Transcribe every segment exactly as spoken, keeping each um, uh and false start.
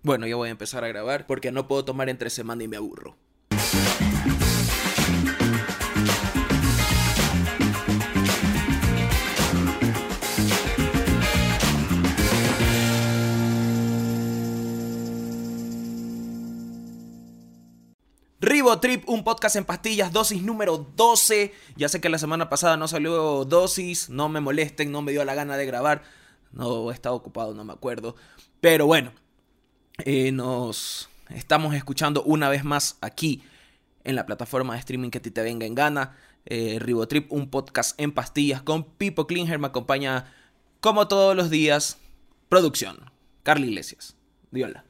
Bueno, ya voy a empezar a grabar porque no puedo tomar entre semana y me aburro. Ribotrip, un podcast en pastillas, dosis número doce. Ya sé que la semana pasada no salió dosis, no me molesten, no me dio la gana de grabar. No, he estado ocupado, no me acuerdo. Pero bueno, eh, nos estamos escuchando una vez más aquí en la plataforma de streaming que a ti te venga en gana. Eh, Ribotrip, un podcast en pastillas con Pipo Klinger. Me acompaña, como todos los días, producción. Carly Iglesias. Di hola.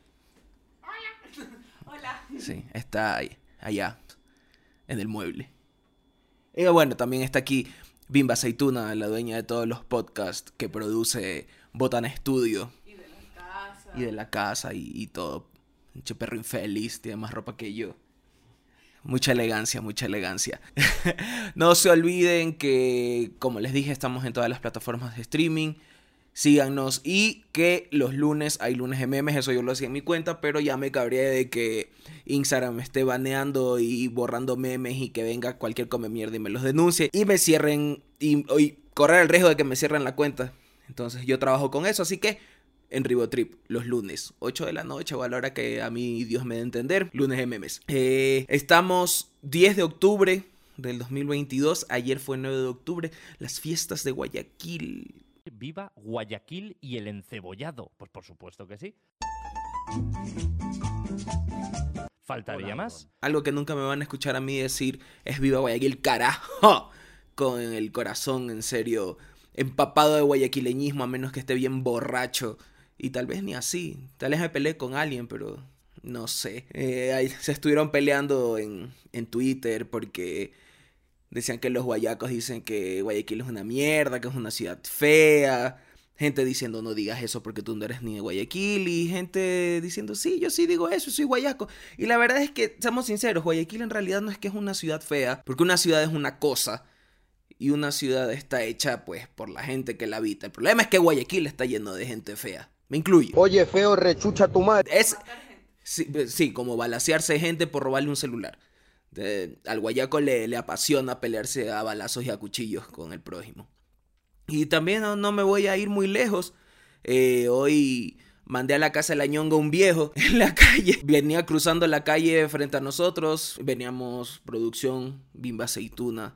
Hola. Sí, está ahí, allá, en el mueble. Y bueno, también está aquí Bimba Aceituna, la dueña de todos los podcasts que produce Botana Studio. Y de la casa. Y de la casa y, y todo. Che perro infeliz, tiene más ropa que yo. Mucha elegancia, mucha elegancia. No se olviden que, como les dije, estamos en todas las plataformas de streaming. Síganos y que los lunes hay lunes de memes, eso yo lo hacía en mi cuenta, pero ya me cabré de que Instagram me esté baneando y borrando memes y que venga cualquier come mierda y me los denuncie y me cierren y, y correr el riesgo de que me cierren la cuenta. Entonces yo trabajo con eso, así que en Ribotrip los lunes, ocho de la noche o a la hora que a mí Dios me dé a entender, lunes de memes. Eh, estamos diez de octubre del dos mil veintidós, ayer fue nueve de octubre, las fiestas de Guayaquil. Viva Guayaquil y el encebollado. Pues por supuesto que sí. ¿Faltaría más? Algo que nunca me van a escuchar a mí decir es viva Guayaquil, carajo. Con el corazón, en serio, empapado de guayaquileñismo, a menos que esté bien borracho. Y tal vez ni así. Tal vez me peleé con alguien, pero no sé. Eh, ahí se estuvieron peleando en, en Twitter porque decían que los guayacos dicen que Guayaquil es una mierda, que es una ciudad fea. Gente diciendo no digas eso porque tú no eres ni de Guayaquil. Y gente diciendo sí, yo sí digo eso, soy guayaco. Y la verdad es que, seamos sinceros, Guayaquil en realidad no es que es una ciudad fea, porque una ciudad es una cosa y una ciudad está hecha pues por la gente que la habita. El problema es que Guayaquil está lleno de gente fea. Me incluye. Oye, feo, rechucha tu madre. Es, sí, sí, como balacearse gente por robarle un celular. De, al guayaco le, le apasiona pelearse a balazos y a cuchillos con el prójimo. Y también no, no me voy a ir muy lejos. Eh, hoy mandé a la casa de la ñonga un viejo en la calle. Venía cruzando la calle frente a nosotros. Veníamos producción, Bimba Aceituna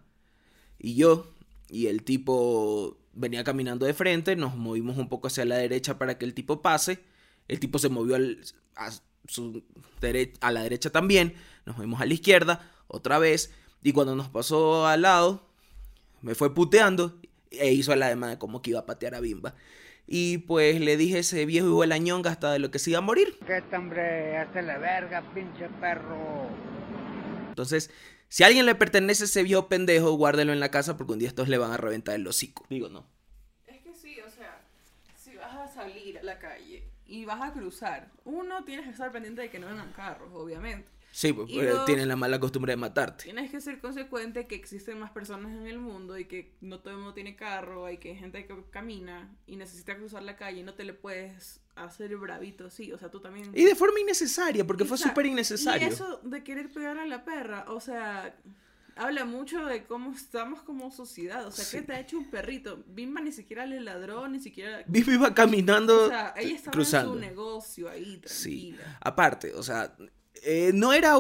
y yo. Y el tipo venía caminando de frente. Nos movimos un poco hacia la derecha para que el tipo pase. El tipo se movió al, a, su dere- a la derecha también. Nos movimos a la izquierda otra vez. Y cuando nos pasó al lado, me fue puteando e hizo la demanda como que iba a patear a Bimba. Y pues le dije, ese viejo hijo de la ñonga hasta de lo que se iba a morir. ¿Qué este hombre? Hazte la verga, pinche perro. Entonces, si a alguien le pertenece ese viejo pendejo, guárdelo en la casa porque un día estos le van a reventar el hocico. Digo, no. Es que sí, o sea, si vas a salir a la calle y vas a cruzar, uno, tienes que estar pendiente de que no vengan carros, obviamente. Sí, pues Y dos, tienen la mala costumbre de matarte. Tienes que ser consecuente que existen más personas en el mundo y que no todo el mundo tiene carro, hay que hay gente que camina y necesita cruzar la calle y no te le puedes hacer bravito, sí, o sea, tú también. Y de forma innecesaria, porque fue Exacto. súper innecesario. Y eso de querer pegar a la perra, o sea, habla mucho de cómo estamos como sociedad, o sea, Sí. ¿qué te ha hecho un perrito? Bimba ni siquiera le ladró, ni siquiera... Bimba iba caminando, O sea, ella estaba cruzando. en su negocio ahí, tranquila. Sí, aparte, o sea, eh, no era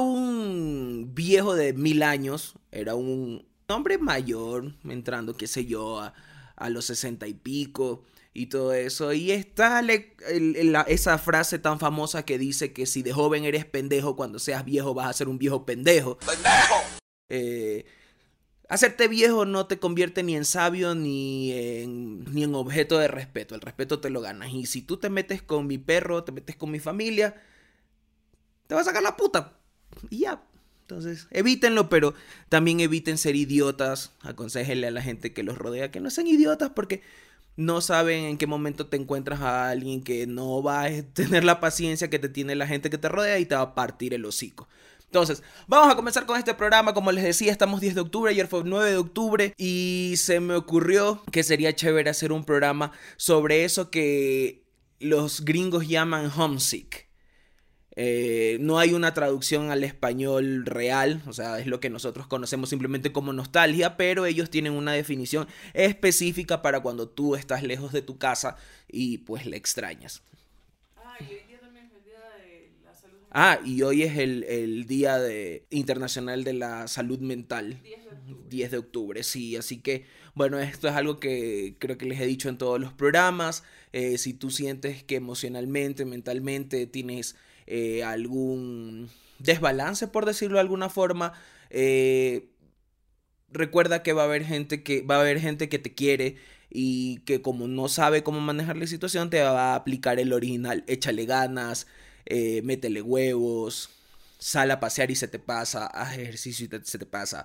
un viejo de mil años, era un hombre mayor, entrando, qué sé yo, a, a los sesenta y pico y todo eso. Y está le, el, la, esa frase tan famosa que dice que si de joven eres pendejo, cuando seas viejo vas a ser un viejo pendejo. ¡Pendejo! Eh, hacerte viejo no te convierte ni en sabio ni en, ni en objeto de respeto. El respeto te lo ganas. Y si tú te metes con mi perro, te metes con mi familia, te va a sacar la puta. Y ya. Entonces, evítenlo, pero también eviten ser idiotas. Aconséjenle a la gente que los rodea que no sean idiotas porque no saben en qué momento te encuentras a alguien que no va a tener la paciencia que te tiene la gente que te rodea y te va a partir el hocico. Entonces, vamos a comenzar con este programa. Como les decía, estamos diez de octubre, ayer fue nueve de octubre y se me ocurrió que sería chévere hacer un programa sobre eso que los gringos llaman homesick. Eh, no hay una traducción al español real, o sea, es lo que nosotros conocemos simplemente como nostalgia, pero ellos tienen una definición específica para cuando tú estás lejos de tu casa y pues le extrañas. Ah, y hoy día también es el día de la salud mental. Ah, y hoy es el, el Día de, Internacional de la Salud Mental. diez de octubre. diez de octubre, sí, así que bueno, esto es algo que creo que les he dicho en todos los programas. Eh, si tú sientes que emocionalmente, mentalmente tienes eh, algún desbalance, por decirlo de alguna forma, eh, recuerda que va a haber gente que va a haber gente que te quiere y que como no sabe cómo manejar la situación te va a aplicar el original: échale ganas, eh, métele huevos, sal a pasear y se te pasa, haz ejercicio y te- se te pasa.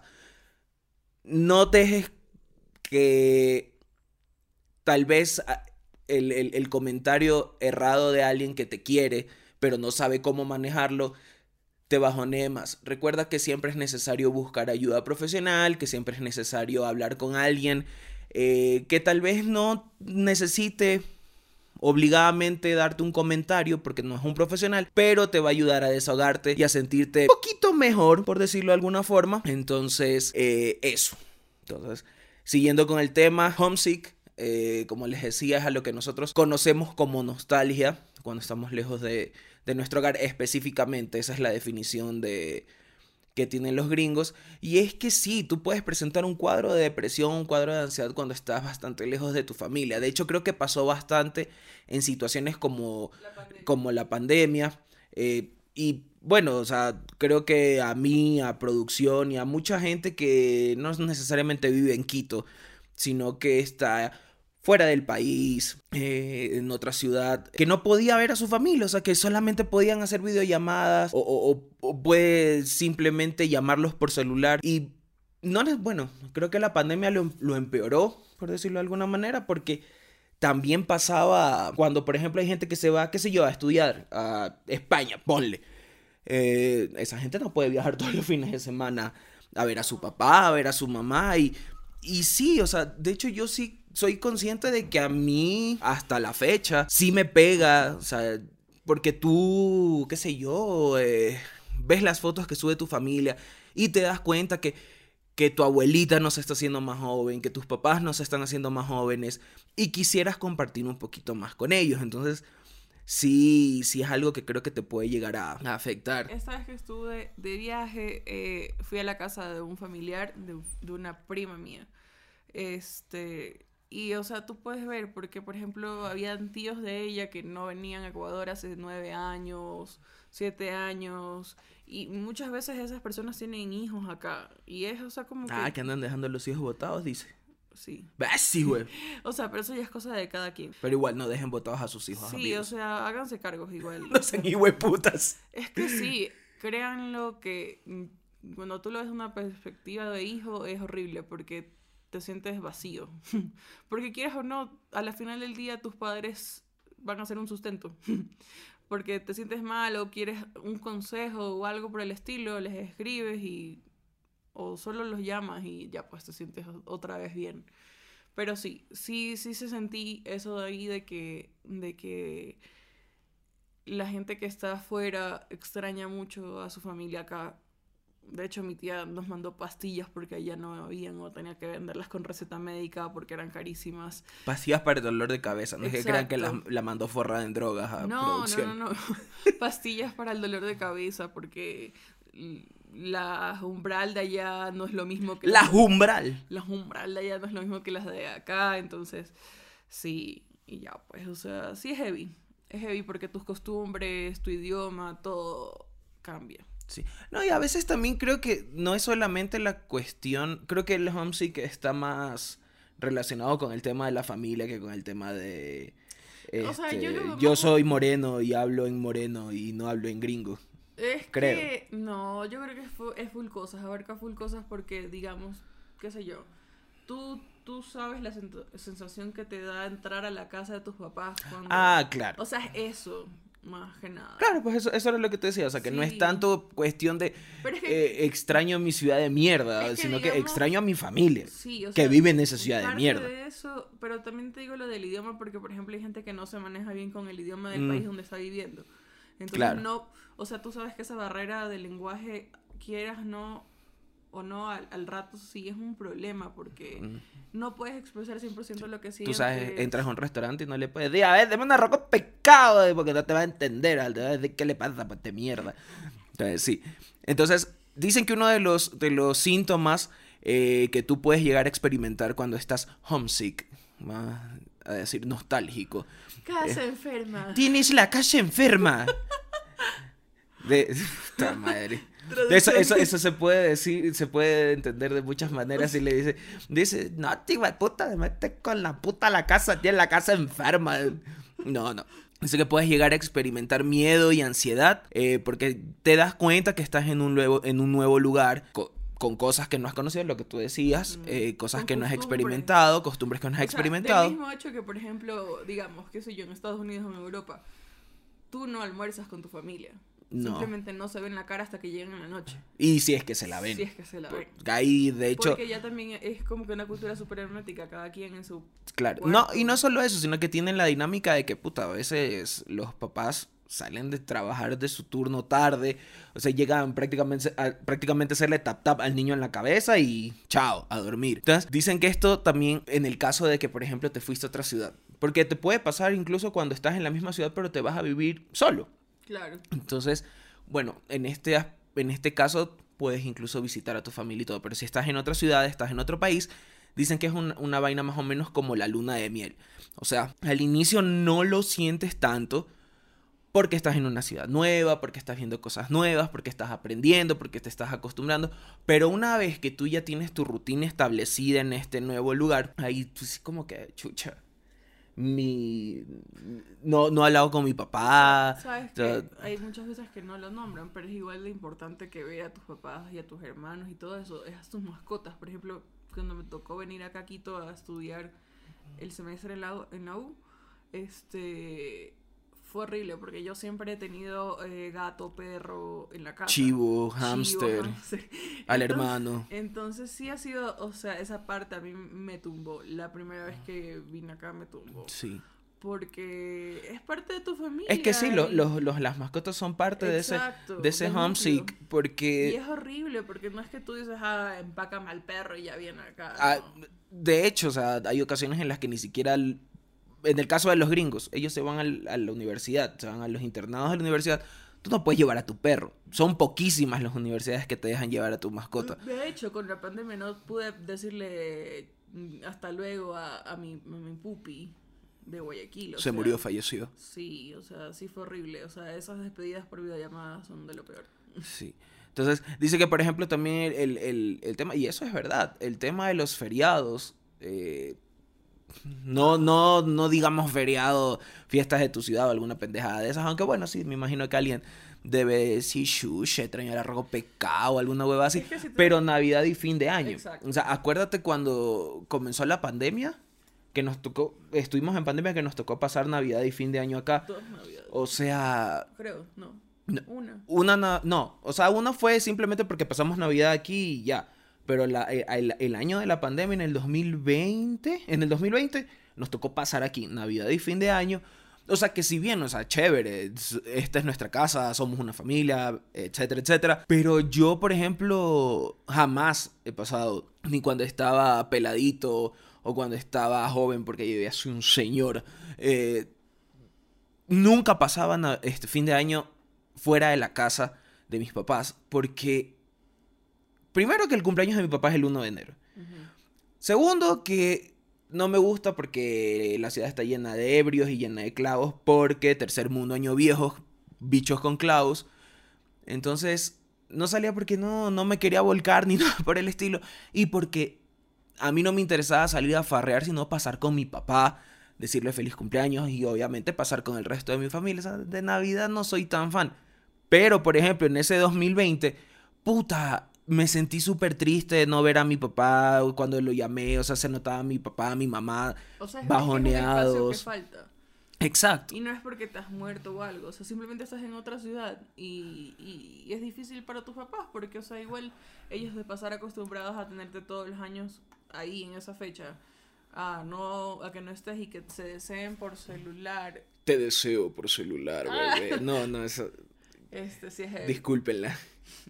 No dejes que tal vez a- el, el- el comentario errado de alguien que te quiere, pero no sabe cómo manejarlo, te bajonee más. Recuerda que siempre es necesario buscar ayuda profesional, que siempre es necesario hablar con alguien eh, que tal vez no necesite obligadamente darte un comentario porque no es un profesional, pero te va a ayudar a desahogarte y a sentirte un poquito mejor, por decirlo de alguna forma. Entonces, eh, eso. Entonces, siguiendo con el tema, homesick, eh, como les decía, es a lo que nosotros conocemos como nostalgia cuando estamos lejos de, de nuestro hogar específicamente. Esa es la definición de que tienen los gringos. Y es que sí, tú puedes presentar un cuadro de depresión, un cuadro de ansiedad cuando estás bastante lejos de tu familia. De hecho, creo que pasó bastante en situaciones como La pandemia. como la pandemia. eh, y bueno, o sea, creo que a mí, a producción y a mucha gente que no necesariamente vive en Quito, sino que está fuera del país, eh, en otra ciudad, que no podía ver a su familia, o sea, que solamente podían hacer videollamadas o, o, o- o puede simplemente llamarlos por celular. Y no les, bueno, creo que la pandemia lo, lo empeoró, por decirlo de alguna manera, porque también pasaba cuando, por ejemplo, hay gente que se va, qué sé yo, a estudiar a España, ponle. Eh, esa gente no puede viajar todos los fines de semana a ver a su papá, a ver a su mamá. Y, y sí, o sea, de hecho yo sí soy consciente de que a mí, hasta la fecha, sí me pega, o sea, porque tú, qué sé yo, eh, ves las fotos que sube tu familia y te das cuenta que que tu abuelita no se está haciendo más joven, que tus papás no se están haciendo más jóvenes y quisieras compartir un poquito más con ellos. Entonces, sí, sí es algo que creo que te puede llegar a, a afectar. Esta vez que estuve de viaje, eh, fui a la casa de un familiar, de, de una prima mía. Este, y o sea, tú puedes ver, porque por ejemplo, habían tíos de ella que no venían a Ecuador hace nueve años, siete años, y muchas veces esas personas tienen hijos acá. Y es, o sea, como que... Ah, que andan dejando a los hijos botados, dice. Sí. Bah, sí, güey. O sea, pero eso ya es cosa de cada quien. Pero igual no dejen botados a sus hijos, Sí, amigos. o sea, háganse cargos igual. No sean hijueputas. Es que sí, créanlo que mm, cuando tú lo ves de una perspectiva de hijo es horrible porque te sientes vacío. Porque quieras o no, a la final del día tus padres van a ser un sustento. Porque te sientes mal o quieres un consejo o algo por el estilo, les escribes y o solo los llamas y ya pues te sientes otra vez bien. Pero sí, sí, sí se sentí eso de ahí de que, de que la gente que está afuera extraña mucho a su familia acá. De hecho, mi tía nos mandó pastillas porque allá no habían o tenía que venderlas con receta médica porque eran carísimas. Pastillas para el dolor de cabeza. No es que crean que la, Exacto. la mandó forrada en drogas a No, producción. no, no, no. Pastillas para el dolor de cabeza porque la umbral de allá no es lo mismo que La las- umbral. la umbral de allá no es lo mismo que las de acá, entonces sí, y ya pues, o sea, sí es heavy. Es heavy porque tus costumbres, tu idioma, todo cambia. Sí. No, y a veces también creo que no es solamente la cuestión, creo que el homesick está más relacionado con el tema de la familia que con el tema de... O sea, este, yo lo veo yo más- soy moreno y hablo en moreno y no hablo en gringo. Es Creo. que, no, yo creo que es, fu- es full cosas, abarca full cosas porque, digamos, qué sé yo, tú, tú sabes la sento- sensación que te da entrar a la casa de tus papás cuando... Ah, claro. O sea, es eso, más que nada. Claro, pues eso, eso era lo que te decía, o sea, que no es Sí. tanto cuestión de Pero es que... eh, extraño mi ciudad de mierda, Es que sino que digamos- extraño a mi familia, Sí, o que sea, vive en esa ciudad de parte mierda. de eso, pero también te digo lo del idioma porque, por ejemplo, hay gente que no se maneja bien con el idioma del Mm. país donde está viviendo. Entonces Claro. no, o sea, tú sabes que esa barrera del lenguaje, quieras no o no, al, al rato sí es un problema porque Mm. no puedes expresar cien por ciento lo que Tú sientes. sabes, entras a un restaurante y no le puedes decir, a ver, deme un arroz con pescado, eh, porque no te va a entender, te va a decir, ¿qué le pasa, pues de mierda? Entonces, sí. Entonces, dicen que uno de los, de los síntomas eh, que tú puedes llegar a experimentar cuando estás homesick, va a decir nostálgico, Casa enferma. tienes la casa enferma. De puta madre. De eso, eso, eso se puede decir, se puede entender de muchas maneras. Y le dice, dice, no, tío, puta, te metes con la puta a la casa, tienes la casa enferma. No, no. Dice que puedes llegar a experimentar miedo y ansiedad eh, porque te das cuenta que estás en un nuevo, en un nuevo lugar co- con cosas que no has conocido, lo que tú decías, eh, cosas Con que no has costumbres. experimentado, costumbres que no has O sea, experimentado. del mismo hecho que, por ejemplo, digamos, qué sé yo, en Estados Unidos o en Europa, tú no almuerzas con tu familia. No. Simplemente no se ven la cara hasta que llegan en la noche. Y si es que se la ven. Si es que se la ven. Ahí, de hecho, Porque ya también es como que una cultura súper hermética, cada quien en su claro. cuarto. No, y no solo eso, sino que tienen la dinámica de que, puta, a veces los papás salen de trabajar de su turno tarde, o sea, llegan prácticamente a, prácticamente a hacerle tap tap al niño en la cabeza y chao, a dormir. Entonces, dicen que esto también en el caso de que, por ejemplo, te fuiste a otra ciudad, porque te puede pasar incluso cuando estás en la misma ciudad, pero te vas a vivir solo. Claro. Entonces, bueno, en este, as- en este caso puedes incluso visitar a tu familia y todo, pero si estás en otra ciudad, estás en otro país, dicen que es un- una vaina más o menos como la luna de miel. O sea, al inicio no lo sientes tanto porque estás en una ciudad nueva, porque estás viendo cosas nuevas, porque estás aprendiendo, porque te estás acostumbrando, pero una vez que tú ya tienes tu rutina establecida en este nuevo lugar, ahí tú sí como que, chucha, mi... No, no he hablado con mi papá. Sabes o sea, que hay muchas veces que no lo nombran, pero es igual de importante que vea a tus papás y a tus hermanos y todo eso, es a tus mascotas. Por ejemplo, cuando me tocó venir acá a Quito a estudiar el semestre en la U, en la U, este fue horrible porque yo siempre he tenido eh, gato, perro en la casa. chivo, Chivo, hámster, hámster. al Entonces- hermano. Entonces sí ha sido, o sea, esa parte a mí me tumbó. La primera vez que vine acá me tumbó. Sí. Porque es parte de tu familia. Es que sí, lo- y- los, los- las mascotas son parte de ese, Exacto, de ese del homesick, núcleo. Y porque es horrible porque no es que tú dices, ah, empácame al perro y ya viene acá. ah, no. de hecho, o sea, hay ocasiones en las que ni siquiera, el- en el caso de los gringos, ellos se van al- a la universidad, se van a los internados de la universidad, tú no puedes llevar a tu perro. Son poquísimas las universidades que te dejan llevar a tu mascota. De hecho, con la pandemia no pude decirle mm, hasta luego a, a mi, a mi pupi de Guayaquil. o Se sea, murió, falleció. Sí, o sea, sí fue horrible. O sea, esas despedidas por videollamada son de lo peor. Sí. Entonces, dice que, por ejemplo, también el, el- el tema, y eso es verdad, el tema de los feriados, eh, no, no, no digamos feriado, fiestas de tu ciudad o alguna pendejada de esas, aunque bueno, sí, me imagino que alguien debe decir shush, extrañar arroz pecado, alguna hueva así, Es que si tú- pero Navidad y fin de año. Exacto. O sea, acuérdate cuando comenzó la pandemia, que nos tocó, estuvimos en pandemia, que nos tocó pasar Navidad y fin de año acá. Dos navidades. O sea, Creo, no. No. Una. una, na- no, o sea, una fue simplemente porque pasamos Navidad aquí y ya. Pero la- eh, el, el año de la pandemia, en el dos mil veinte, en el dos mil veinte, nos tocó pasar aquí Navidad y fin de año. O sea, que si bien, o sea, chévere, es- esta es nuestra casa, somos una familia, etcétera, etcétera. Pero yo, por ejemplo, jamás he pasado, ni cuando estaba peladito o cuando estaba joven, porque yo ya soy un señor, eh, nunca pasaba na- este fin de año fuera de la casa de mis papás, porque primero que el cumpleaños de mi papá es el uno de enero. Ujú. Segundo que no me gusta porque la ciudad está llena de ebrios y llena de clavos, porque tercer mundo, año viejo, bichos con clavos. Entonces no salía porque no, no me quería volcar ni nada por el estilo, y porque a mí no me interesaba salir a farrear, sino pasar con mi papá, decirle feliz cumpleaños y obviamente pasar con el resto de mi familia. O sea, de Navidad no soy tan fan. Pero, por ejemplo, en ese dos mil veinte, puta, me sentí súper triste de no ver a mi papá cuando lo llamé. O sea, se notaba a mi papá, a mi mamá O sea, es, bajoneados. es un espacio que falta. Exacto. Y no es porque te has muerto o algo, o sea, simplemente estás en otra ciudad y, y, y es difícil para tus papás porque, o sea, igual ellos de pasar acostumbrados a tenerte todos los años ahí en esa fecha, a no a que no estés y que se deseen por celular Te deseo por celular, bebé. No, no, eso... Este sí es heavy. Discúlpenla.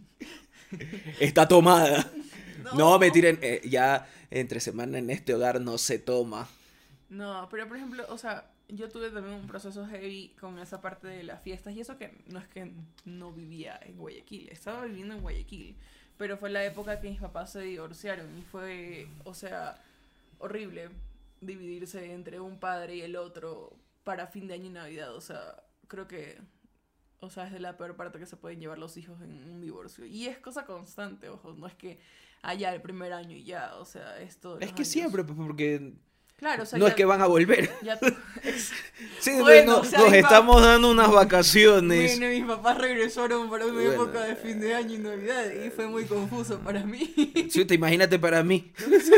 Está tomada. No, no me tiren. Eh, ya entre semana en este hogar no se toma. No, pero por ejemplo, o sea, yo tuve también un proceso heavy con esa parte de las fiestas. Y eso que no es que no vivía en Guayaquil. Estaba viviendo en Guayaquil. Pero fue la época que mis papás se divorciaron. Y fue, o sea, horrible dividirse entre un padre y el otro para fin de año y Navidad. O sea, creo que... O sea, es de la peor parte que se pueden llevar los hijos en un divorcio. Y es cosa constante, ojo. No es que haya el primer año y ya. O sea, esto... Es que años. Siempre, porque... Claro, o sea, no ya, es que van a volver. Ya, es, sí, bueno, no, o sea, nos estamos papá, dando unas vacaciones. Bueno, mis papás regresaron para una bueno, época de fin de año y Navidad. Y fue muy confuso para mí. Sí, te imagínate para mí.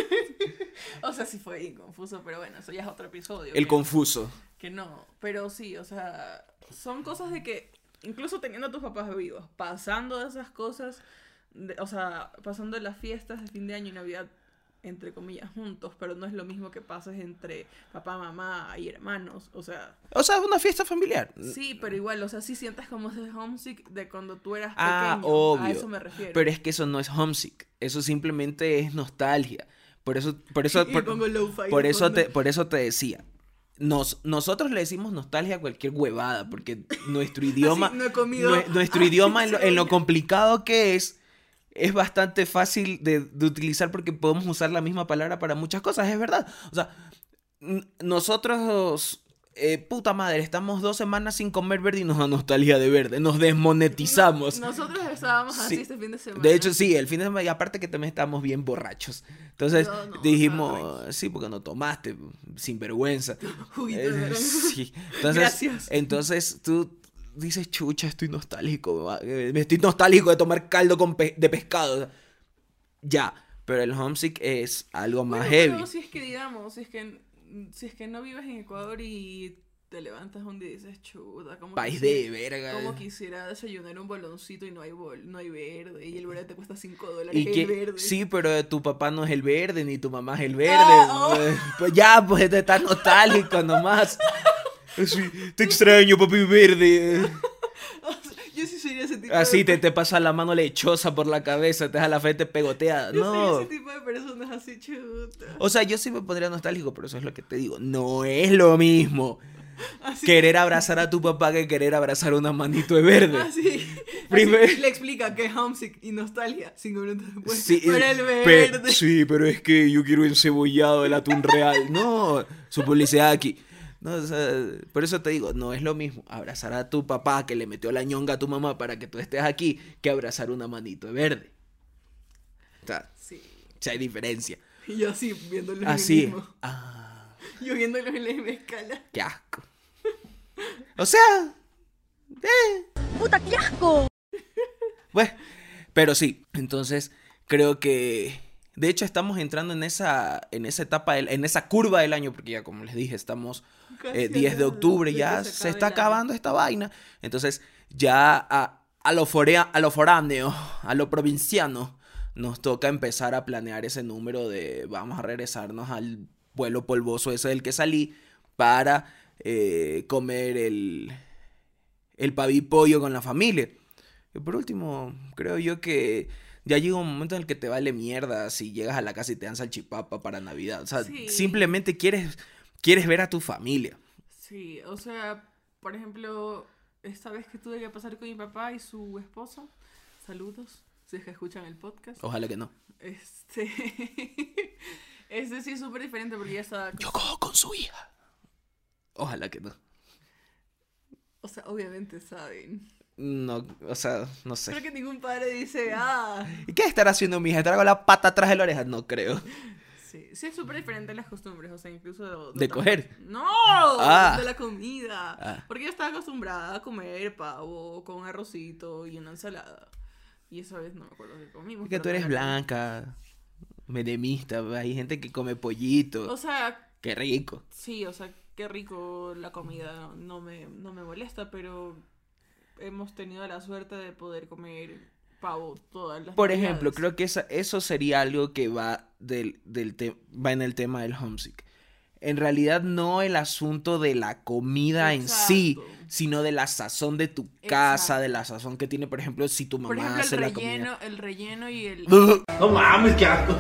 O sea, sí fue bien confuso, pero bueno, eso ya es otro episodio. El que, confuso. Que no, pero sí, o sea, son cosas de que... Incluso teniendo a tus papás vivos, pasando esas cosas, de, o sea, pasando las fiestas de fin de año y Navidad, entre comillas, juntos, pero no es lo mismo que pases entre papá, mamá y hermanos, o sea... O sea, una fiesta familiar. Sí, pero igual, o sea, sí sientes como ese homesick de cuando tú eras ah, pequeño, obvio. A eso me refiero. Pero es que eso no es homesick, eso simplemente es nostalgia. Por eso, por eso, y por, pongo lo-fi por de eso fondo. te, por eso te decía. Nos, nosotros le decimos nostalgia a cualquier huevada, porque nuestro idioma, Así, no he comido. nue- nuestro Ay, idioma en lo, en lo cebolla. complicado que es, es bastante fácil de, de utilizar porque podemos usar la misma palabra para muchas cosas, es verdad. O sea, n- nosotros, eh, puta madre, estamos dos semanas sin comer verde y nos da nostalgia de verde, nos desmonetizamos. No, nosotros estábamos así Sí. este fin de semana. De hecho, sí, el fin de semana, y aparte que también estábamos bien borrachos. Entonces No, no, dijimos, sí, porque no tomaste, sin vergüenza. Juguito Eh, de naranja. sí. Entonces, Gracias. entonces tú dices, chucha, estoy nostálgico, va- eh, me estoy nostálgico de tomar caldo con pe- de pescado. Ya, pero el homesick es algo más Bueno, heavy. pero si es que digamos, si es que si es que no vives en Ecuador y te levantas un día y dices, chuta, como País quisiera, de verga. como quisiera desayunar un boloncito y no hay bol, no hay verde, y el verde te cuesta cinco dólares Y el que, verde. sí, pero tu papá no es el verde, ni tu mamá es el verde. Ah, oh. Pues, pues ya, pues te estás nostálgico nomás. Así, te extraño, papi verde. O sea, yo sí sería ese tipo Así de te, te pasa la mano lechosa por la cabeza, te deja la frente pegoteada. yo sería No. ese tipo de personas así, chuta. O sea, yo sí me pondría nostálgico, pero eso es lo que te digo. No es lo mismo Así, querer abrazar a tu papá que querer abrazar una manito de verde. así, Primer- así le explica que es homesick y nostalgia cinco minutos después. Sí, Pero el pe- verde. sí, pero es que yo quiero encebollado el atún real. No, su publicidad aquí. No, o sea, por eso te digo, no es lo mismo abrazar a tu papá que le metió la ñonga a tu mamá para que tú estés aquí que abrazar una manito de verde. O sea, Sí. o sea, hay diferencia. Y yo así viéndolo Así. en el mismo. Ah, Yo viéndolo en la misma escala. qué asco. O sea, eh. ¡Puta, qué asco! Bueno, pero sí, entonces creo que de hecho estamos entrando en esa en esa etapa del- en esa curva del año porque ya como les dije, estamos Casi eh, al diez de lado octubre, de que ya se se acabe está el año. acabando esta vaina. Entonces, ya a, a lo forea, a lo foráneo, a lo provinciano nos toca empezar a planear ese número de vamos a regresarnos al vuelo polvoso ese del que salí para eh, comer el el pavipollo con la familia. Y por último, creo yo que ya llega un momento en el que te vale mierda si llegas a la casa y te dan salchipapa para Navidad. O sea, Sí. simplemente quieres, quieres ver a tu familia. Sí, o sea, por ejemplo, esta vez que tuve que pasar con mi papá y su esposa, saludos, si es que escuchan el podcast. Ojalá que no. Este, este sí es súper diferente porque ya estaba... Yo cojo con su hija. Ojalá que no. O sea, obviamente saben. No, o sea, no Creo sé. que ningún padre dice, ah... ¿Y qué estará haciendo mi hija? ¿Estará con la pata atrás de la oreja? No creo. Sí, sí es súper diferente las costumbres, o sea, incluso de... ¿De coger? ¡No! Ah. De la comida. Ah. Porque yo estaba acostumbrada a comer pavo con arrocito y una ensalada. Y esa vez no me acuerdo qué comimos. Es que pero tú no eres era- blanca, menemista, hay gente que come pollito. O sea, Qué rico. sí, o sea, qué rico la comida, no me, no me molesta, pero hemos tenido la suerte de poder comer pavo todas las Por navidades. ejemplo, creo que esa- eso sería algo que va, del, del te- va en el tema del homesick. en realidad no el asunto de la comida en sí, Exacto. sino de la sazón de tu casa, Exacto. de la sazón que tiene, por ejemplo, si tu mamá Por ejemplo, hace el la relleno, comida. el relleno y el No mames, qué asco.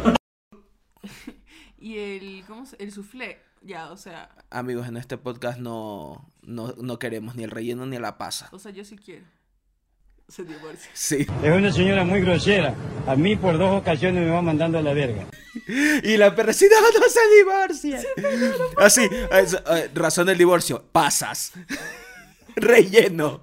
y el ¿cómo se? El soufflé. Ya, o sea, Amigos, en este podcast no, no, no queremos ni el relleno ni la pasa. o sea, yo sí quiero. Se divorcia. Sí. Es una señora muy grosera. A mí por dos ocasiones me va mandando a la verga. Y la perrecita no se divorcia. Así, es, eh, razón del divorcio, pasas. Relleno.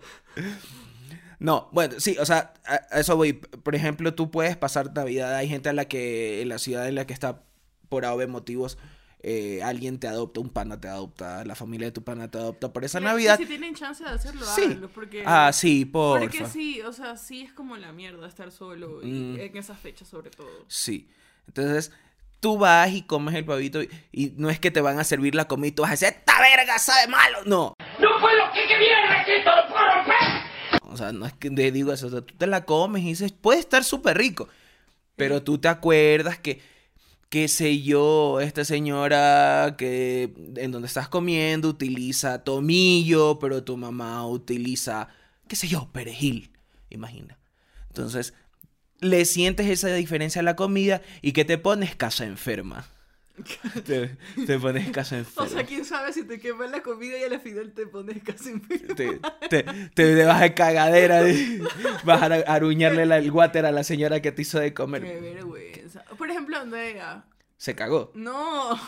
No, bueno, sí, o sea, a, a eso voy. Por ejemplo, tú puedes pasar Navidad. Hay gente a la que, en la ciudad en la que está, por A o B motivos, eh, alguien te adopta, un pana te adopta, la familia de tu pana te adopta por esa Y Navidad. Si tienen chance de hacerlo, Sí. háganlo, porque Ah, sí, porque porfa. sí, o sea, sí es como la mierda estar solo y Mm. en esas fechas sobre todo. Sí. Entonces, tú vas y comes el pavito y, y no es que te van a servir la comida y tú vas a decir, ¡esta verga sabe malo! No. No puedo, ¿qué, qué viene, Recito? ¡Lo puedo romper! O sea, no es que te digo eso. O sea, tú te la comes y dices, puede estar súper rico. Pero tú te acuerdas que, qué sé yo, esta señora que en donde estás comiendo utiliza tomillo, pero tu mamá utiliza, qué sé yo, perejil. Imagina. Entonces, le sientes esa diferencia a la comida y que te pones casa enferma. te, te pones casa enferma. O sea, quién sabe si te quema la comida y al final te pones casi enfermo. Te, te, te, te vas de cagadera, de- vas a aruñarle la- el water a la señora que te hizo de Qué comer. vergüenza. Por ejemplo, Andrea. Se cagó. No.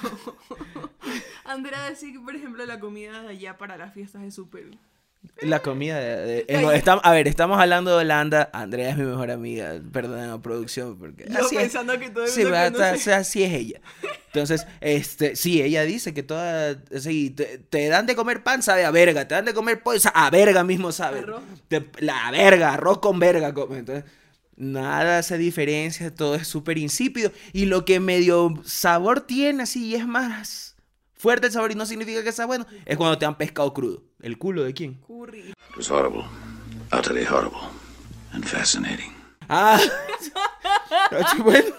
Andrea decía que, por ejemplo, la comida de allá para las fiestas es súper. La comida de... de- eh, no, estamos- a ver, estamos hablando de Holanda. Andrea es mi mejor amiga. Perdón, la producción. Porque Yo así es. pensando que todo el Sí, mundo va, conoce. o sea, así es ella. Entonces, este, sí, ella dice que toda, sí, te, te dan de comer pan, sabe a verga, te dan de comer pollo, sa- a verga mismo sabe. Arroz. Te- la verga, arroz con verga come. Entonces, nada se diferencia, todo es súper insípido. Y lo que medio sabor tiene así y es más fuerte el sabor y no significa que sea bueno, es cuando te han pescado crudo. ¿El culo de quién? Curry. It was horrible. Utterly horrible. And fascinating. Ah, bueno.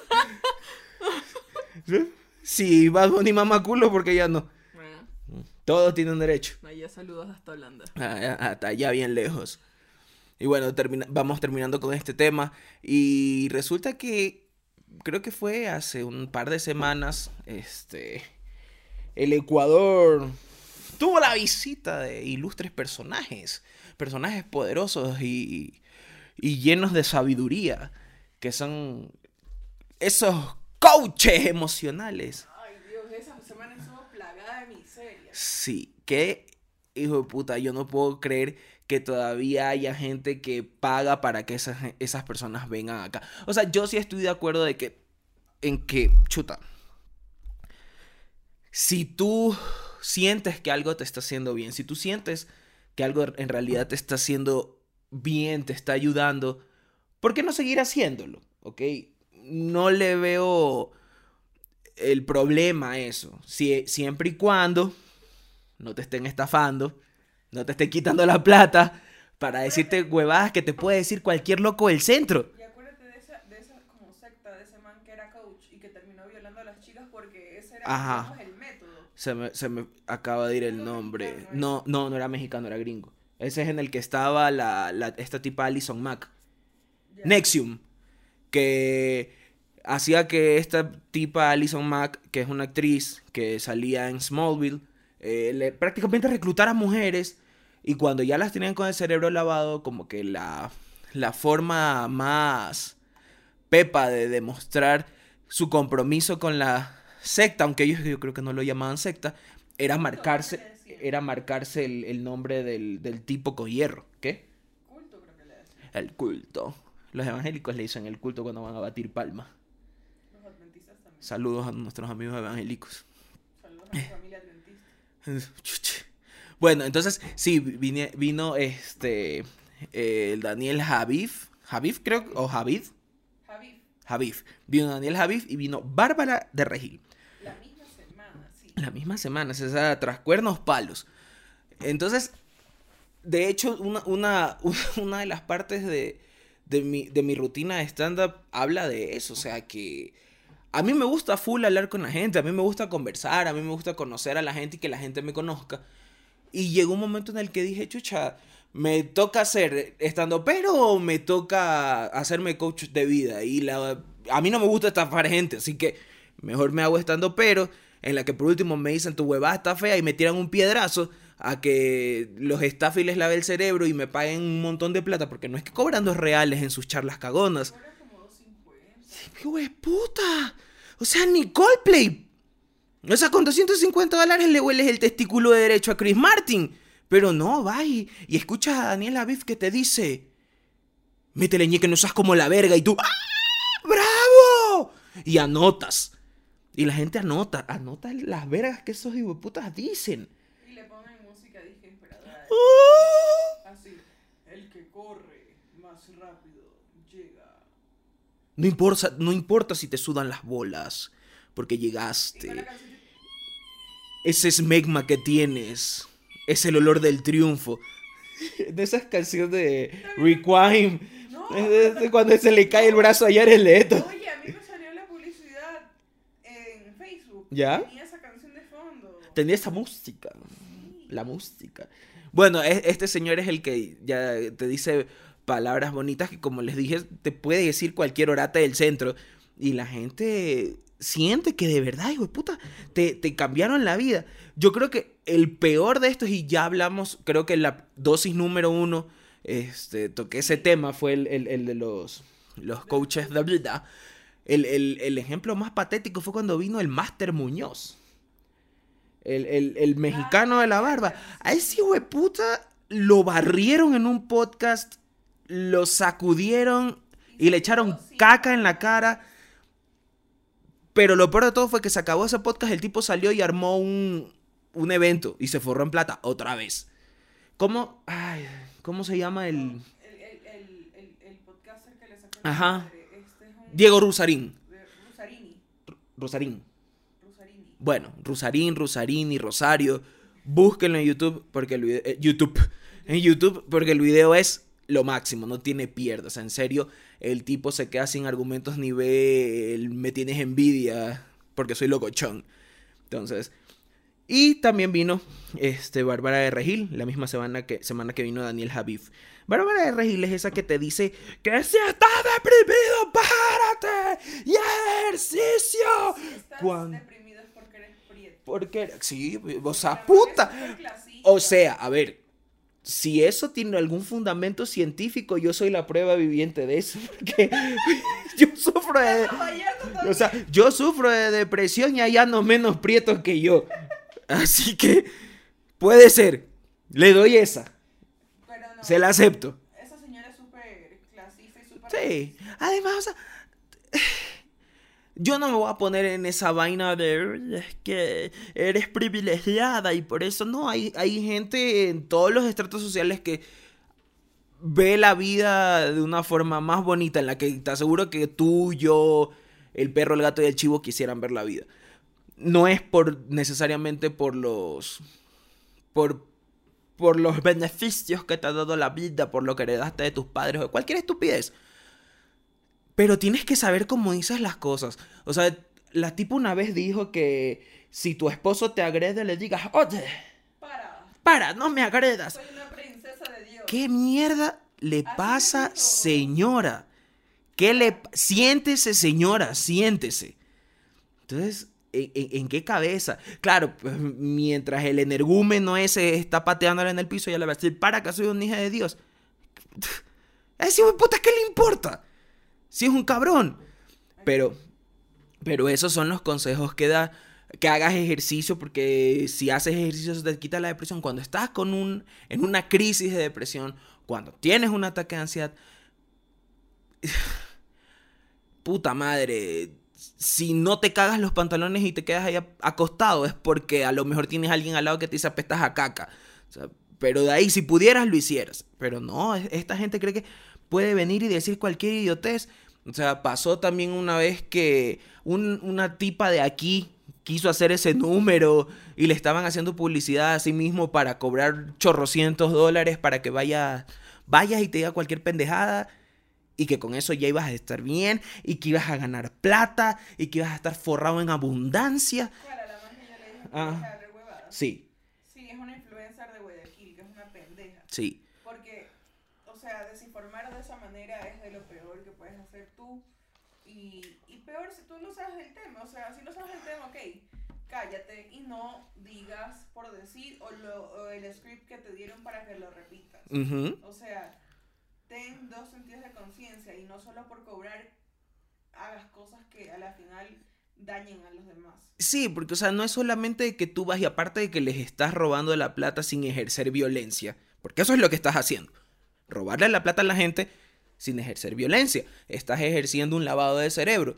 Sí, Bad Bunny mama culo porque ya no. Bueno, Todos tienen derecho. allá saludos hasta Holanda. Ah, hasta allá bien lejos. Y bueno, termina- vamos terminando con este tema. Y resulta que creo que fue hace un par de semanas, este, el Ecuador tuvo la visita de ilustres personajes, personajes poderosos y, y llenos de sabiduría, que son esos coaches emocionales. Ay, Dios, esa semana estuvo plagada de miseria. Sí, que hijo de puta, yo no puedo creer que todavía haya gente que paga para que esas, esas personas vengan acá. O sea, yo sí estoy de acuerdo de que, en que, chuta, si tú sientes que algo te está haciendo bien, si tú sientes que algo en realidad te está haciendo bien, te está ayudando, ¿por qué no seguir haciéndolo? ¿Ok? No le veo el problema a eso. Si, siempre y cuando no te estén estafando, no te estén quitando la plata para decirte huevadas que te puede decir cualquier loco del centro. Y acuérdate de esa, de esa como secta de ese man que era coach y que terminó violando a las chicas porque ese era Ajá. digamos, el método. Se me, se me acaba de ir el nombre. No, no, no era mexicano, era gringo. Ese es en el que estaba la, la, esta tipa Alison Mack. Ya. Nexium. Que hacía que esta tipa Alison Mack, que es una actriz que salía en Smallville, eh, le, prácticamente reclutara mujeres. Y cuando ya las tenían con el cerebro lavado, como que la, la forma más pepa de demostrar su compromiso con la secta, aunque ellos yo creo que no lo llamaban secta, era marcarse, era marcarse el, el nombre del, del tipo con hierro. ¿Qué? Culto creo que le decía. El culto. Los evangélicos le dicen el culto cuando van a batir palma. Los adventistas también. Saludos a nuestros amigos evangélicos. Saludos a mi familia adventista. Bueno, entonces sí, vine- vino este eh, el Daniel Javif, Javif creo, o Javid, Javi, Javif. Vino Daniel Javif y vino Bárbara de Regil. la misma semana, sí. La misma semana, o sea, tras cuernos palos. Entonces, de hecho, una, una, una de las partes de, de, mi, de mi rutina de stand-up habla de eso. O sea, que A mí me gusta full hablar con la gente, a mí me gusta conversar, a mí me gusta conocer a la gente y que la gente me conozca. Y llegó un momento en el que dije, chucha, ¿me toca ser estando pero o me toca hacerme coach de vida? Y la, a mí no me gusta estafar gente, así que mejor me hago estando pero, en la que por último me dicen tu huevada está fea y me tiran un piedrazo a que los estafe y les lave el cerebro y me paguen un montón de plata, porque no es que cobran dos reales en sus charlas cagonas. ¡Hijo de puta! O sea, ni Coldplay. O sea, con doscientos cincuenta dólares le hueles el testículo de derecho a Chris Martin. Pero no, va y, y escucha a Daniel Aviv que te dice: métele ñe que no seas como la verga. Y tú, ¡ah! ¡Bravo! Y anotas. Y la gente anota, anota las vergas que esos hijueputas dicen. Y le ponen música desesperada. ¡Oh! Así, el que corre más rápido llega. No importa, no importa si te sudan las bolas, porque llegaste. Ese esmegma que tienes es el olor del triunfo. De esas canciones de Requiem. No. Es de, de cuando se le cae el brazo a Jared Leto. Oye, a mí me salió la publicidad en Facebook. ¿Ya? Tenía esa canción de fondo. Tenía esa música. La música. Bueno, es- este señor es el que ya te dice palabras bonitas que, como les dije, te puede decir cualquier orate del centro. Y la gente siente que de verdad, hijo de puta, te, te cambiaron la vida. Yo creo que el peor de estos, y ya hablamos, creo que en la dosis número uno, este, toqué ese tema, fue el, el- el de los, los coaches de vida. El, el- el ejemplo más patético fue cuando vino el Máster Muñoz. El, el- el mexicano de la barba. A ese hijo de puta lo barrieron en un podcast, lo sacudieron y le echaron caca en la cara. Pero lo peor de todo fue que se acabó ese podcast, el tipo salió y armó un, un evento y se forró en plata otra vez. ¿Cómo? Ay, ¿cómo se llama el...? El, el, el, el, el podcaster que le sacó la Ajá. madre, este es un... Diego Rusarín. de Rusarini. Rusarín. Rusarini. Bueno, Rusarín, Rusarín y Rosario. Búsquenlo en YouTube porque el video, eh, YouTube. En YouTube porque el video es lo máximo, no tiene pierde. O sea, en serio, el tipo se queda sin argumentos ni ve el me tienes envidia porque soy locochón. Entonces, y también vino este Bárbara de Regil, la misma semana que, semana que vino Daniel Javif. Bárbara de Regil es esa que te dice que si estás deprimido, párate y ejercicio. Si estás Cuan- deprimido es porque eres prieto. Porque, sí, o sea, La porque es puta. súper clasista. O sea, a ver, si eso tiene algún fundamento científico, yo soy la prueba viviente de eso. Porque yo sufro de... O sea, yo sufro de depresión y hay no menos prietos que yo. Así que puede ser. Le doy esa. Pero no, Se la acepto. esa señora es súper clasista y súper... Sí. Además, o sea, yo no me voy a poner en esa vaina de es que eres privilegiada y por eso no. Hay, hay gente en todos los estratos sociales que ve la vida de una forma más bonita, en la que te aseguro que tú, yo, el perro, el gato y el chivo quisieran ver la vida. No es por necesariamente por los por por los beneficios que te ha dado la vida, por lo que heredaste de tus padres o cualquier estupidez. Pero tienes que saber cómo dices las cosas. O sea, la tipa una vez dijo que si tu esposo te agrede, le digas, oye, Para, para, no me agredas. soy una princesa de Dios. ¿Qué mierda le Así pasa, es, hijo. señora? ¿Qué le... Siéntese, señora, siéntese. Entonces, ¿en, en, en qué cabeza? Claro, pues, mientras el energúmeno ese está pateándola en el piso, ya le va a decir, para, que soy una hija de Dios. A ese hijo de puta, ¿qué le importa? Si es un cabrón. Pero, pero esos son los consejos que da. Que hagas ejercicio, porque si haces ejercicio se te quita la depresión. Cuando estás con un, en una crisis de depresión, cuando tienes un ataque de ansiedad, puta madre, si no te cagas los pantalones y te quedas ahí acostado, es porque a lo mejor tienes a alguien al lado que te dice apestas a caca. O sea, pero de ahí, si pudieras, lo hicieras. Pero no, esta gente cree que puede venir y decir cualquier idiotez. O sea, pasó también una vez que un, una tipa de aquí quiso hacer ese número y le estaban haciendo publicidad a sí mismo para cobrar chorrocientos dólares para que vaya, vayas y te diga cualquier pendejada. y que con eso ya ibas a estar bien y que ibas a ganar plata y que ibas a estar forrado en abundancia. Claro, a la más ella le dijo Ah, que deja de hablar huevadas. Sí, Sí, es una influencer de Guayaquil, que es una pendeja. sí. Porque, o sea, desinformar de esa manera es de lo peor que puedes hacer tú. Y, y peor si tú no sabes del tema. O sea, si no sabes del tema, ok, cállate y no digas por decir o, lo, o el script que te dieron para que lo repitas. Ujú. O sea, ten dos sentidos de conciencia y no solo por cobrar hagas cosas que a la final dañen a los demás. Sí, porque, o sea, no es solamente que tú vas y aparte de que les estás robando la plata sin ejercer violencia, porque eso es lo que estás haciendo, robarle la plata a la gente sin ejercer violencia, estás ejerciendo un lavado de cerebro,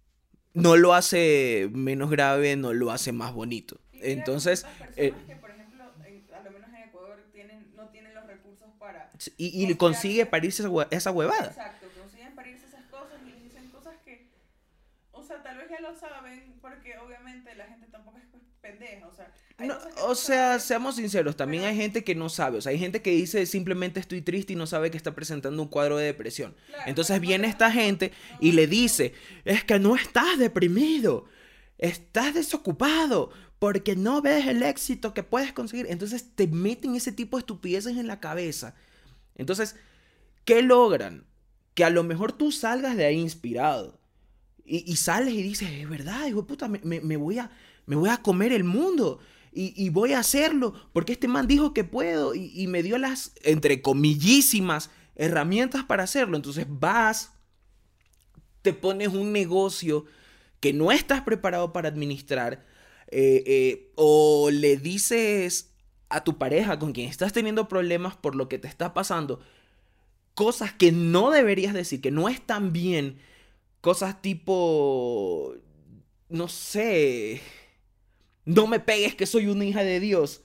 no lo hace menos grave, no lo hace más bonito. Y mira Entonces, cuántas eh, personas que, por ejemplo, en- a lo menos en Ecuador tienen, no tienen los recursos para... y, y o sea, consigue parirse esa hue- esa huevada. Exacto, consiguen parirse esas cosas y les dicen cosas que, o sea, tal vez ya lo saben, porque obviamente la gente tampoco es pues, pendeja, o sea, hay No, cosas que o tú sea, sabes, seamos sinceros, también pero- hay gente que no sabe, o sea, hay gente que dice simplemente estoy triste y no sabe que está presentando un cuadro de depresión. Claro, Entonces pero no viene te esta vas a- gente no y vas le a- dice, es que no estás deprimido, estás desocupado porque no ves el éxito que puedes conseguir. Entonces te meten ese tipo de estupideces en la cabeza. Entonces, ¿qué logran? Que a lo mejor tú salgas de ahí inspirado. Y, y sales y dices, es verdad, hijo de puta, me, me- me voy a, me voy a comer el mundo. Y, y voy a hacerlo porque este man dijo que puedo y, y me dio las, entre comillísimas, herramientas para hacerlo. Entonces vas, te pones un negocio que no estás preparado para administrar, eh, eh, o le dices a tu pareja con quien estás teniendo problemas por lo que te está pasando, cosas que no deberías decir, que no están bien, cosas tipo, no sé, no me pegues que soy una hija de Dios.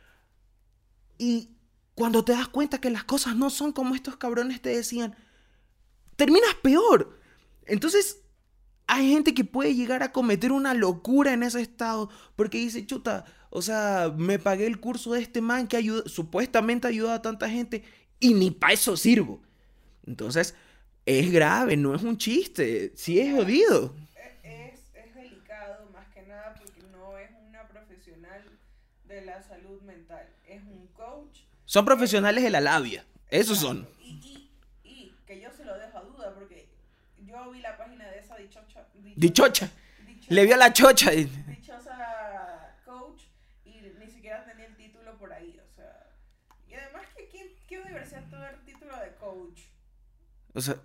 Y cuando te das cuenta que las cosas no son como estos cabrones te decían, terminas peor. Entonces, hay gente que puede llegar a cometer una locura en ese estado porque dice, chuta, o sea, me pagué el curso de este man que ayuda, supuestamente ayuda a tanta gente y ni para eso sirvo. Entonces, es grave, no es un chiste, sí es jodido. Es, es delicado más que nada porque no es una profesional de la salud mental, es un coach. Son profesionales de la labia, esos son. Y, y, y que yo se lo dejo a duda porque yo vi la página de esa dichocha, Dichocha, dichosa- le vio la chocha. dichosa coach y ni siquiera tenía el título por ahí, o sea, y además que ¿quién, qué universidad tuvo el título de coach? O sea,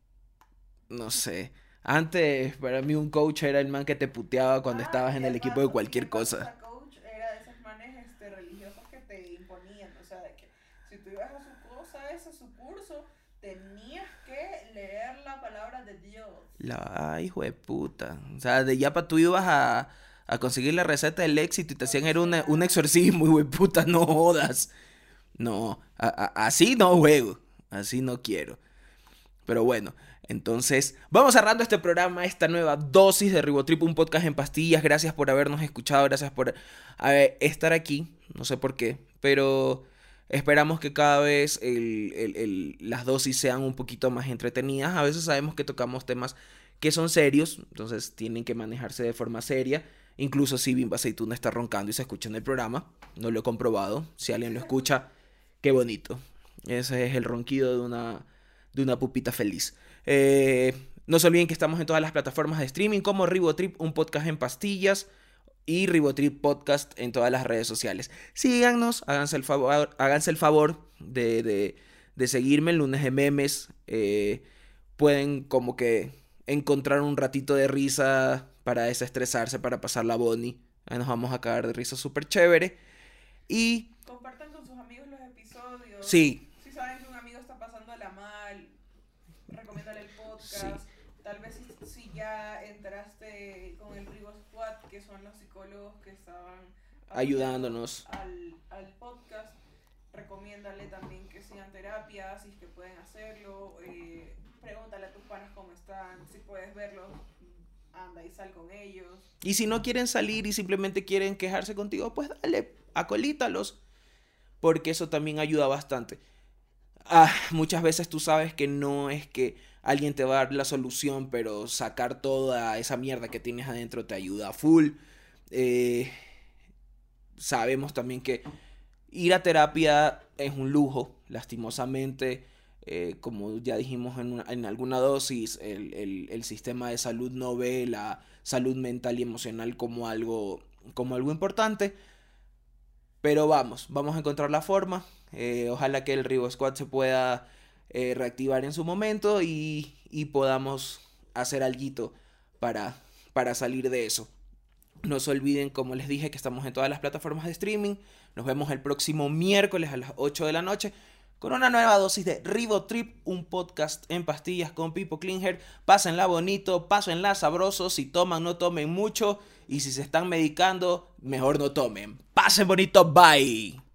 no sé. Antes, para mí, un coach era el man que te puteaba cuando Ah, estabas en y el equipo de paso- cualquier y de paso cosa. esa coach era de esos manes este, religiosos que te imponían, o sea, de que si tú ibas a su cosa, ese su curso, tenías que leer la palabra de Dios. La, ay, hijo de puta. O sea, de ya para tú ibas a, a conseguir la receta del éxito y te hacían era una- un exorcismo, hijo de puta, no jodas. No, a- a- así no juego, así no quiero. Pero bueno, entonces vamos cerrando este programa, esta nueva dosis de Ribotrip, un podcast en pastillas. Gracias por habernos escuchado, gracias por eh, estar aquí, no sé por qué, pero esperamos que cada vez el, el, el, las dosis sean un poquito más entretenidas. A veces sabemos que tocamos temas que son serios, entonces tienen que manejarse de forma seria. Incluso si Bimba Aceituna está roncando y se escucha en el programa, no lo he comprobado. Si alguien lo escucha, qué bonito. Ese es el ronquido de una, de una pupita feliz. Eh, no se olviden que estamos en todas las plataformas de streaming como Ribotrip, un podcast en pastillas, y Ribotrip Podcast en todas las redes sociales. Síganos, háganse el favor, háganse el favor de, de, de seguirme en Lunes de Memes. Eh, pueden como que encontrar un ratito de risa para desestresarse, para pasar la boni. Ahí nos vamos a cagar de risa súper chévere. Y Compartan con sus amigos los episodios. sí, Si saben que un amigo está pasándola mal, recomiéndale el podcast. Sí. Tal vez si, si ya entraste con el Ribo Squad, que son los psicólogos que estaban ayudándonos. al, al podcast, recomiéndale también que sigan terapias, si es que pueden hacerlo. Eh, pregúntale a tus panas cómo están, si puedes verlos, anda y sal con ellos. Y si no quieren salir y simplemente quieren quejarse contigo, pues dale, acolítalos. Porque eso también ayuda bastante. ah, muchas veces tú sabes que no es que alguien te va a dar la solución, pero sacar toda esa mierda que tienes adentro te ayuda a full. Eh, sabemos también que ir a terapia es un lujo, lastimosamente. Eh, como ya dijimos en, una, en alguna dosis, el, el, el sistema de salud no ve la salud mental y emocional como algo, como algo importante. Pero vamos, vamos a encontrar la forma. Eh, ojalá que el Ribo Squad se pueda eh, reactivar en su momento y, y podamos hacer alguito para, para salir de eso. No se olviden, como les dije, que estamos en todas las plataformas de streaming. Nos vemos el próximo miércoles a las ocho de la noche con una nueva dosis de Ribotrip, un podcast en pastillas con Pipo Klinger. Pásenla bonito, pásenla sabroso. Si toman, no tomen mucho. Y si se están medicando, mejor no tomen. Pasen bonito, bye.